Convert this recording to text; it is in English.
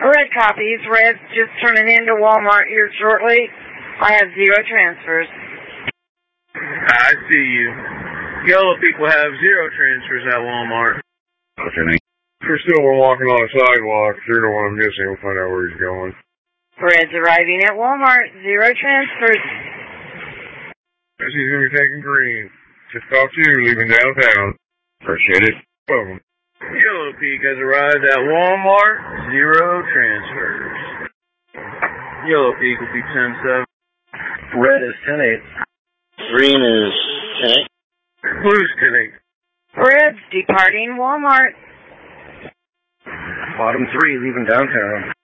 Red copies. Red's just turning into Walmart here shortly. I have 0 transfers. I see you. Yellow people have 0 transfers at Walmart. What's your name? Priscilla, we're walking on a sidewalk. If you're the one missing, we'll find out where he's going. Red's arriving at Walmart. 0 transfers. Guess he's going to be taking green. Just talked to you, leaving downtown. Appreciate it. Welcome. Yellow Peak has arrived at Walmart. 0 transfers. Yellow Peak will be 10-7. Red is 10-8. Green is 10-8. Blue's 10-8. Red's departing Walmart. Bottom 3, leaving downtown.